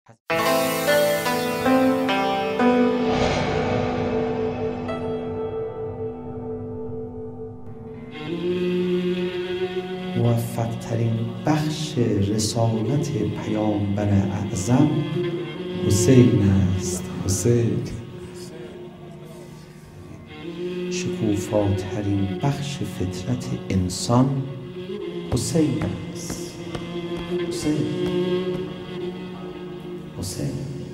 موفق ترین بخش رسالت پیامبر اعظم حسین است. حسین شکوفاترین بخش فطرت انسان حسین است. حسین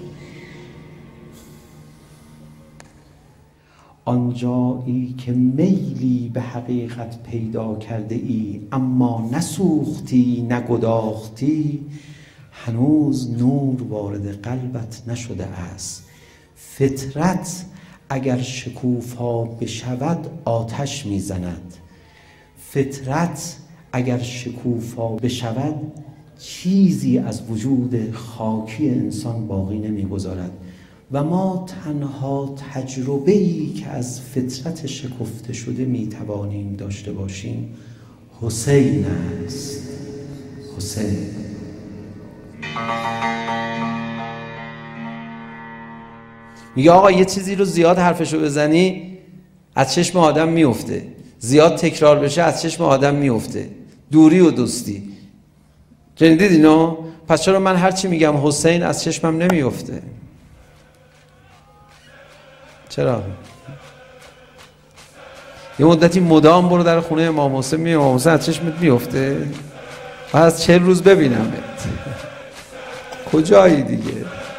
آنجایی که میلی به حقیقت پیدا کرده ای اما نسوختی نگداختی، هنوز نور وارد قلبت نشده است. فطرت اگر شکوفا بشود آتش میزند. فطرت اگر شکوفا بشود چیزی از وجود خاکی انسان باقی نمیگذارد و ما تنها تجربه‌ای که از فطرت شکفته شده میتوانیم داشته باشیم حسین است. حسین میگه آقا یه چیزی رو زیاد حرفشو بزنی از چشم آدم میفته، زیاد تکرار بشه از چشم آدم میفته. دوری و دوستی، شنیدید اینو؟ پس چرا من هرچی میگم حسین از چشمم نمیفته؟ چرا؟ یه مدتی مدام برو در خونه امام حسین، می امام حسین از چشمت میفته؟ من از 40 روز ببینمت کجایی دیگه؟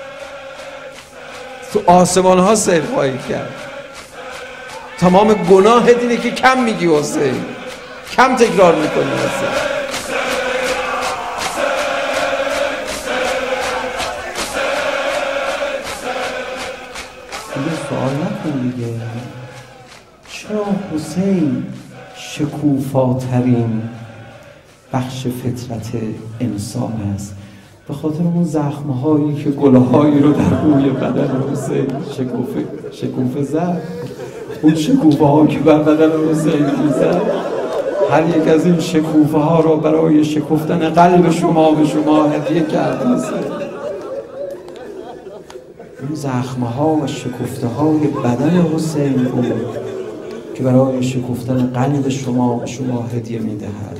تو آسمان ها سیر خواهی کرد. تمام گناه دینه که کم میگی حسین، کم تکرار میکنی حسین. دیگه سوال نکن دیگه. چرا حسین شکوفاترین بخش فطرت انسان است؟ به خاطر اون زخم‌هایی که گلهایی رو در روی بدن حسین شکوفه زد. اون شکوفه ها که بر بدن حسین میزد، هر یک از این شکوفه ها رو برای شکفتن قلب شما به شما هدیه کرد حسین. اون زخمه ها و شکفته های بدن حسین بود که برای شکفتن قلب شما به شما هدیه میدهد.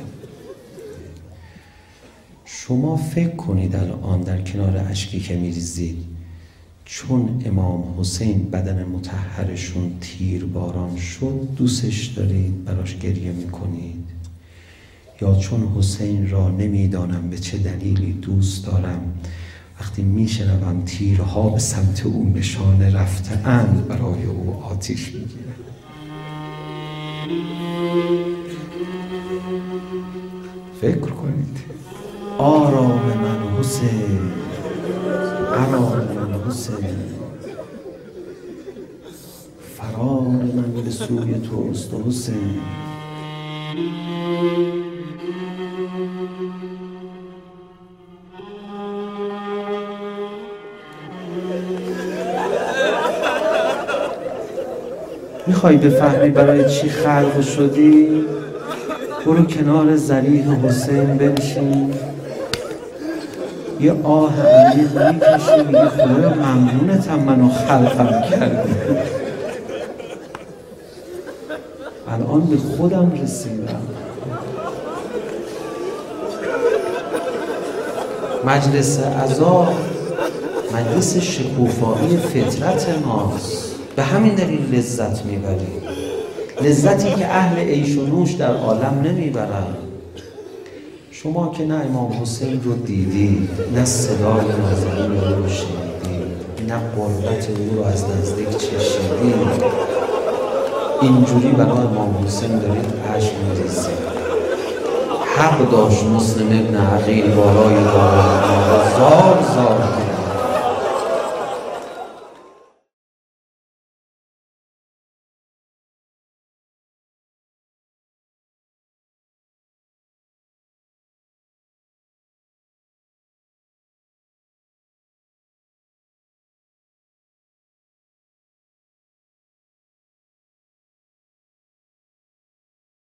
شما فکر کنید الان در کنار اشکی که میریزید، چون امام حسین بدن مطهرشون تیر باران شد دوستش دارید براش گریه میکنید، یا چون حسین را نمیدانم به چه دلیلی دوست دارم وقتی میشنوم تیرها به سمت او نشانه رفته اند برای او آتیش میگیره؟ فکر کنید. آرام من حسین، آرام من حسین، فرار من به سوی توست حسین. میخوای بفهمی برای چی خلق شدی؟ برو کنار ضریح حسین بنشین، یه آه عمیق میکشی، میگه خدایا ممنونتم منو خلقم کردی. الان به خودم رسیدم. مجلس عزا مجلس شکوفایی فطرت ماست، به همین دلیل لذت میبریم، لذتی که اهل عیش و نوش در عالم نمیبرن. شما که نه امام حسین رو دیدید، نه صدای نازنین رو شنیدید، نه قربت او رو از نزدیک چشیدید، اینجوری برای امام حسین دارید اشک میریزید. حق داشت مسلم ابن عقیل بالای دارد زار زار